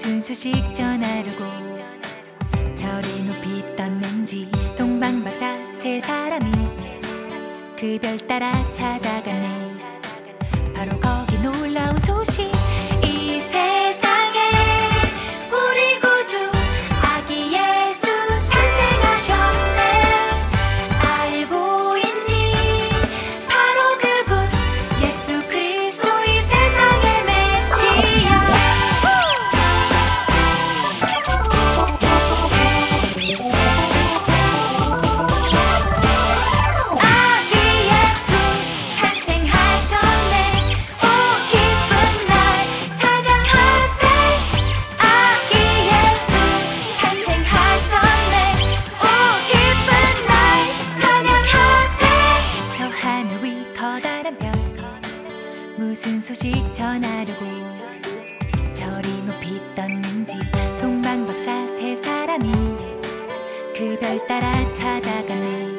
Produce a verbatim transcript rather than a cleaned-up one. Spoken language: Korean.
무슨 소식 전하려고 저리 높이 떴는지 동방박사 세 사람이 그 별 따라 찾아갔네. 바로 거기 놀라운 소식. 이 세상에 우리 구주 아기 예수 탄생하셨네. 알고 있니? 바로 그분 예수 그리스도 이 세상의 메시아. 아기 예수 탄생하셨네. 오 기쁜 날 찬양하세. 아기 예수 탄생하셨네. 오 기쁜 날 찬양하세. 저 하늘 위 커다란 별 무슨 소식 전하려고 저리 높이 떴는지 동방박사 세 사람이 그 별 따라 찾아갔네.